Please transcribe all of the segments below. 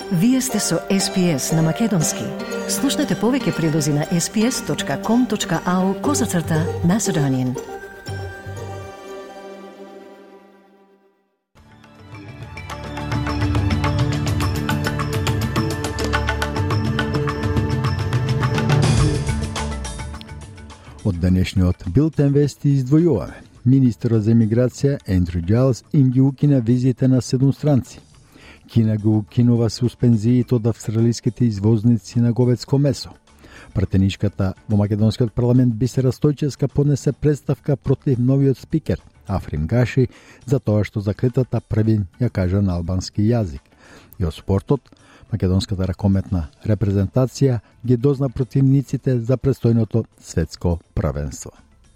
Вие сте со SPS на Македонски. Слушнете повеќе прилози на sps.com.au/Macedonian. Од денешниот билтен вести издвојуваме. Министерот за емиграција Ендрю Џајлс им ги укина визите на 7 странци. Кина го укинува суспензиите од австралиските извозници на говедско месо. Пратеничката во македонскиот парламент Бисера Стојчевска поднесе представка против новиот спикер Африм Гаши за тоа што заклетата први ја кажа на албански јазик. И од спортот, македонската ракометна репрезентација ги дозна противниците за престојното светско првенство.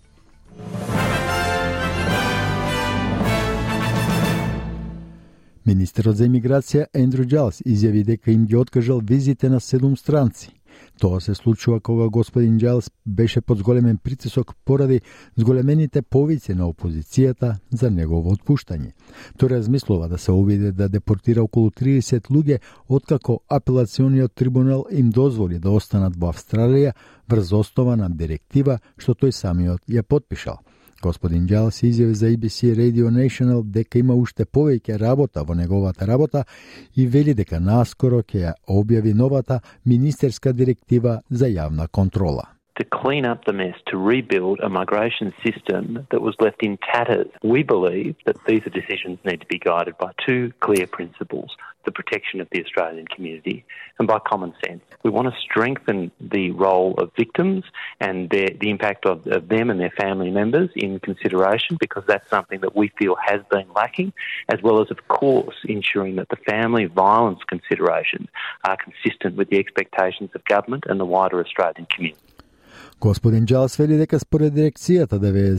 Министерот за емиграција Ендрю Џајлс изјави дека им ги откажал визите на 7 странци. Тоа се случува кога господин Џајлс беше под зголемен притисок поради зголемените повици на опозицијата за негово отпуштање. Тој размислува да се обиде да депортира околу 30 луѓе откако апелациониот трибунал им дозволи да останат во Австралија врз основа на директива што тој самиот ја потпишал. Господин Џајлс изјави за ABC Radio National дека има уште повеќе работа во неговата работа и вели дека наскоро ќе ја објави новата министерска директива за јавна контрола. To clean up the mess, to rebuild a migration system that was left in tatters. We believe that visa decisions need to be guided by two clear principles: the protection of the Australian community and by common sense. We want to strengthen the role of victims and the impact of them and their family members in consideration, because that's something that we feel has been lacking, as well as, of course, ensuring that the family violence considerations are consistent with the expectations of government and the wider Australian community. Господин Џајлс вели дека според дирекцијата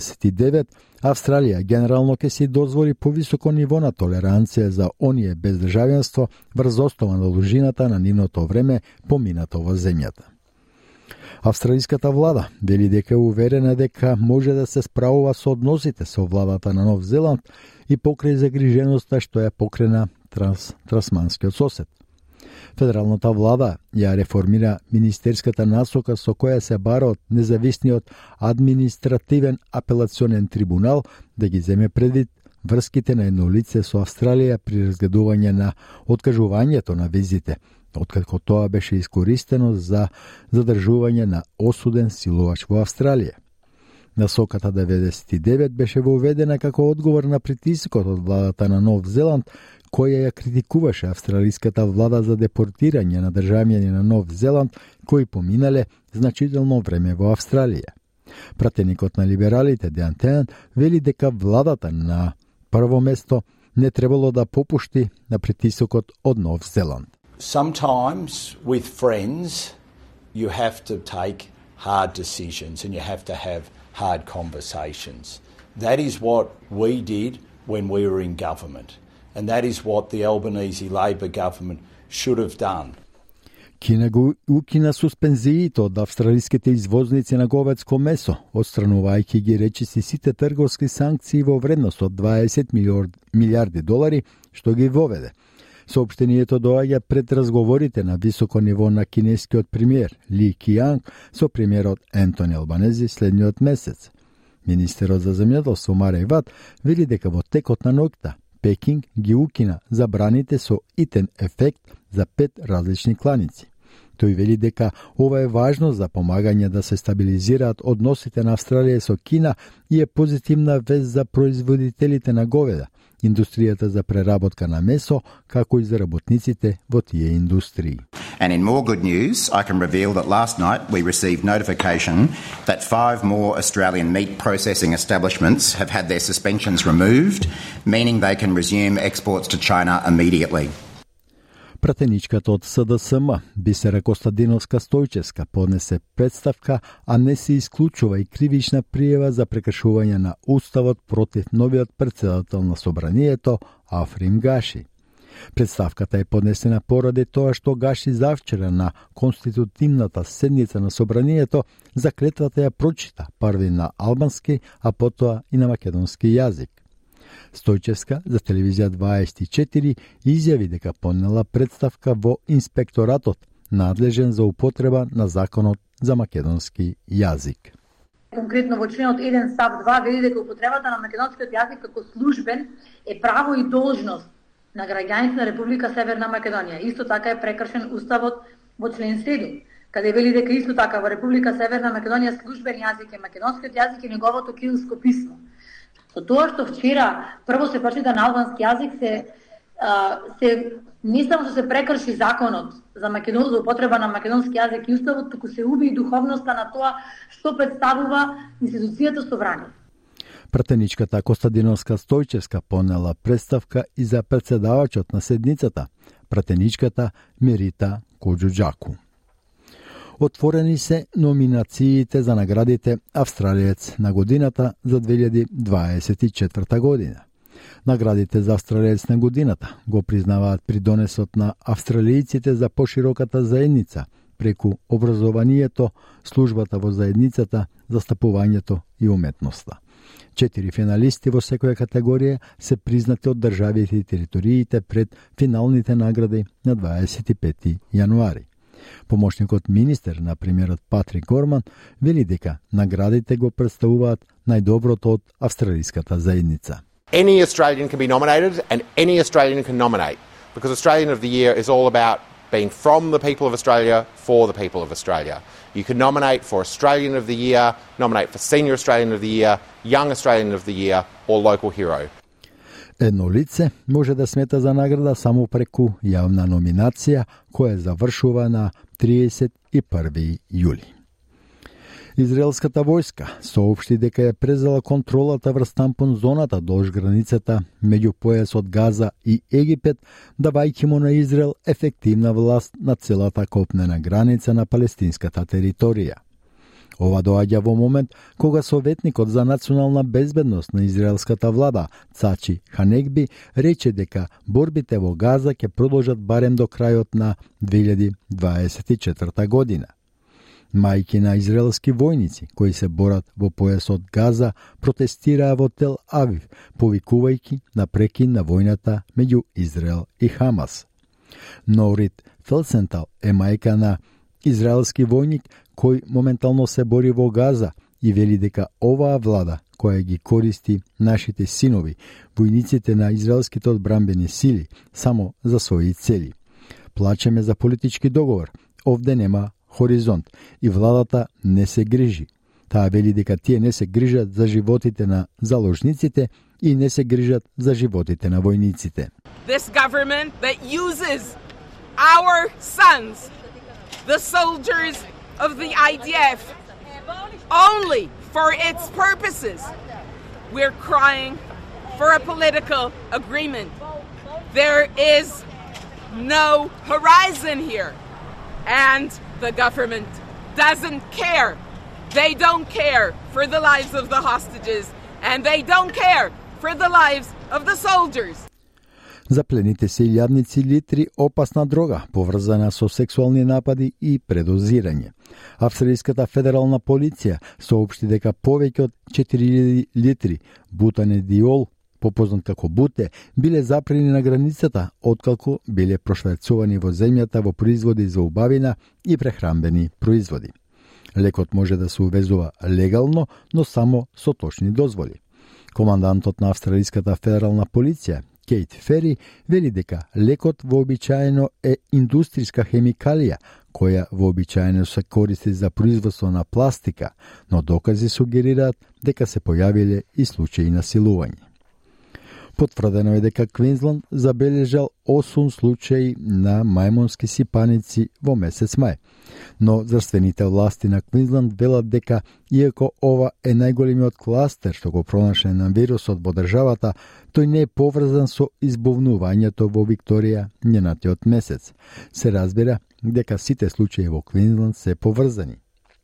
99, Австралија генерално ќе си дозволи повисоко ниво на толеранција за оние без државјанство врз основа на должината на нивното време поминато во земјата. Австралиската влада вели дека е уверена дека може да се справува со односите со владата на Нов Зеланд и покрај загриженоста што ја покрена трансманскиот сосед. Федералната влада ја реформира министерската насока со која се бара од независниот административен апелационен трибунал да ги земе предвид врските на едно лице со Австралија при разгледување на откажувањето на визите, откако тоа беше искористено за задржување на осуден силувач во Австралија. Насоката 99 беше воведена како одговор на притисокот од владата на Нов Зеланд, која ја критикуваше австралиската влада за депортирање на државјани на Нов Зеланд кои поминале значително време во Австралија. Пратеникот на либералите Деан Теан вели дека владата на прво место не требало да попушти на притисокот од Нов Зеланд. Sometimes with friends you have to take hard decisions and you have to have hard conversations. That is what we did when we were in government. And that is what the Albanese Labor government should have done. Кина го укина суспензиите од австралиските извозници на говедско месо, отстранувајќи ги речиси сите трговски санкции во вредност од 20 милиарди долари, што ги воведе. Соопштението доаѓа пред разговорите на високо ниво на кинескиот премиер Ли Кијанг со премиерот Ентони Албанези следниот месец. Министерот за земјоделство Мареј Ват вели дека во текот на ноќта Пекинг ги укина забраните со итен ефект за 5 различни кланици. Тој вели дека ова е важно за помагање да се стабилизираат односите на Австралија со Кина и е позитивна вест за производителите на говеда, индустријата за преработка на месо, како и за работниците во тие индустрии. And in more good news, I can reveal that last night we received notification that 5 more Australian meat processing establishments have had their suspensions removed, meaning they can resume exports to China immediately. Пратеничката од СДСМ, Бисера Костадиновска Стојчевска, поднесе представка, а не се исклучува и кривична пријава за прекршување на уставот против новиот претседател на собранието Африм Гаши. Представката е поднесена поради тоа што Гаши завчера на конститутивната седница на собранието заклетвата ја прочита први на албански, а потоа и на македонски јазик. Стојчевска за телевизија 24 изјави дека понела представка во инспекторатот надлежен за употреба на законот за македонски јазик. Конкретно во членот 1 став 2 вели дека употребата на македонскиот јазик како службен е право и должност на граѓаните на Република Северна Македонија. Исто така е прекршен уставот во член 7, каде вели дека исто така во Република Северна Македонија службен јазик е македонскиот јазик и неговото кирилско писмо. Со тоа што вчера прво се прочита на албански јазик се не само што се прекрши законот за за употреба на македонски јазик и уставот, туку се уби и духовноста на тоа што представува институцијата собрание. Пратеничката Костадиновска Стојчевска понела представка и за председавачот на седницата, пратеничката Мерита Коџуџаку. Отворени се номинациите за наградите Австралиец на годината за 2024 година. Наградите за Австралиец на годината го признаваат придонесот на австралијците за пошироката заедница преку образованието, службата во заедницата, застапувањето и уметноста. 4 финалисти во секоја категорија се признати од државите и териториите пред финалните награди на 25 јануари. Помошникот министер на премиерот Патрик Горман вели дека наградите го представуваат најдоброто од австралиската заедница. Any Australian can be nominated and any Australian can nominate, because Australian of the Year is all about being from the people of Australia for the people of Australia. You can nominate for Australian of the Year, nominate for Senior Australian of the Year, Young Australian of the Year or Local Hero. Едно лице може да смета за награда само преку јавна номинација која завршува на 31 јули. Израелската војска соопшти дека е презела контролата врз тампон зоната долж границата меѓу појасот Газа и Египет, давајќи му на Израел ефективна власт на целата копнена граница на палестинската територија. Ова доаѓа во момент кога советникот за национална безбедност на израелската влада Цачи Ханекби рече дека борбите во Газа ќе продолжат барем до крајот на 2024 година. Мајки на израелски војници кои се борат во појасот Газа протестираа во Тел Авив, повикувајќи на прекин на војната меѓу Израел и Хамас. Норит Фелсентал е мајка на израелски војник кој моментално се бори во Газа и вели дека оваа влада која ги користи нашите синови, војниците на израелските одбранбени сили, само за своји цели. Плачеме за политички договор, овде нема хоризонт и владата не се грижи. Таа вели дека тие не се грижат за животите на заложниците и не се грижат за животите на војниците. This government that uses our sons, the soldiers of the IDF, only for its purposes. We're crying for a political agreement. There is no horizon here. And the government doesn't care. They don't care for the lives of the hostages, and they don't care for the lives of the soldiers. Заплените се илјадници литри опасна дрога, поврзана со сексуални напади и предозирање. Австралиската федерална полиција соопшти дека повеќе од 4000 литри бутанедиол, попознат како буте, биле запрени на границата откако биле прошверцувани во земјата во производи за убавина и прехранбени производи. Лекот може да се увезува легално, но само со точни дозволи. Командантот на Австралиската федерална полиција, Кейт Фери, вели дека лекот вообичаено е индустријска хемикалија, која вообичаено се користи за производство на пластика, но докази сугерираат дека се појавиле и случаи на силување. Потврдено е дека Квинсленд забележал 8 случаи на мајмунски сипаници во месец мај, но здравствените власти на Квинсленд велат дека, иако ова е најголемиот кластер што го пронашен на вирусот во државата, тој не е поврзан со избовнувањето во Викторија минатиот месец. Се разбира дека сите случаи во Квинсленд се поврзани.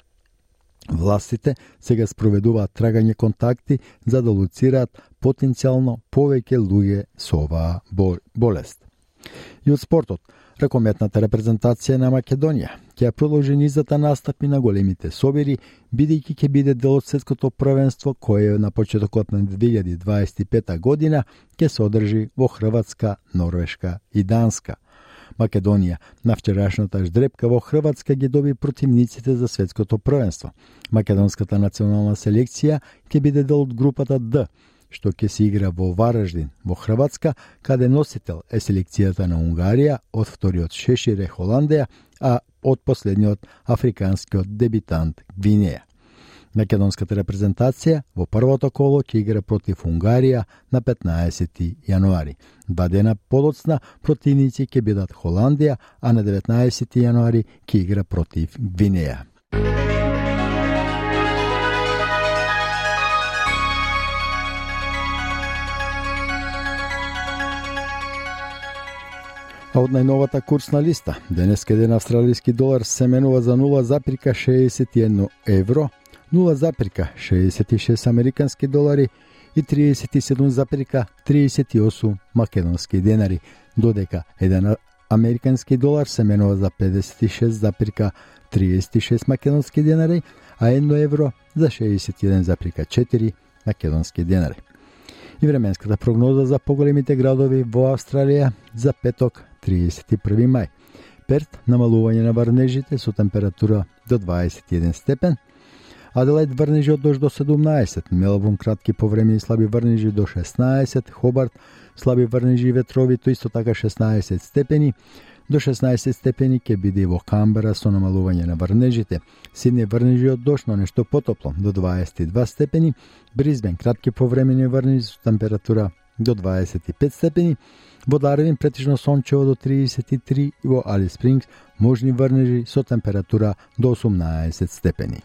Властите сега спроведуваат трагање контакти за да луцираат потенцијално повеќе луѓе со оваа болест. И од спортот, ракометната репрезентација на Македонија ќе продолжи низата настапи на големите собири, бидејќи ќе биде дел од светското првенство кое на почетокот на 2025 година ќе се одржи во Хрватска, Норвешка и Данска. Македонија на вчерашната ждрепка во Хрватска ги доби противниците за светското првенство. Македонската национална селекција ќе биде дел од групата Д, што ќе се игра во Вараждин, во Хрватска, каде носител е селекцијата на Унгарија, од вториот шешир е Холандија, а од последниот африканскиот дебитант Гвинеја. Македонската репрезентација во првото коло ќе игра против Унгарија на 15 јануари. 2 дена подоцна противници ќе бидат Холандија, а на 19 јануари ќе игра против Гвинеја. А од најновата курсна листа, денеска еден австралиски долар се менува за 0,61 евро, 0,66 американски долари и 37,38 македонски денари, додека еден американски долар се менува за 56,36 македонски денари, а 1 евро за 61,4 македонски денари. И временската прогноза за поголемите градови во Австралија за петок 31 мај. Перт намалување на врнежите со температура до 21 степен, Аделаид врнежи од дожд до 17, Мелбурн кратки повремени слаби врнежи до 16, Хобарт слаби врнежи и ветровито исто така 16 степени, до 16 степени ќе биде и во Камбера со намалување на врнежите, Сиднеј врнежи од дожд, но нешто потопло до 22 степени, Брисбен кратки повремени врнежи со температура до 25 степени, во Дарвин претежно сончево до 33 и во Алис Спрингс можни врнежи со температура до 18 степени.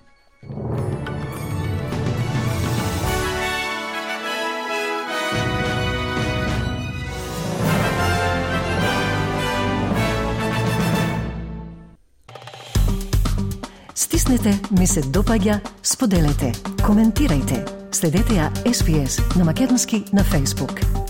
Стиснете, ми се допаѓа, споделете, коментирајте. Следете ја SPS на Македонски на Facebook.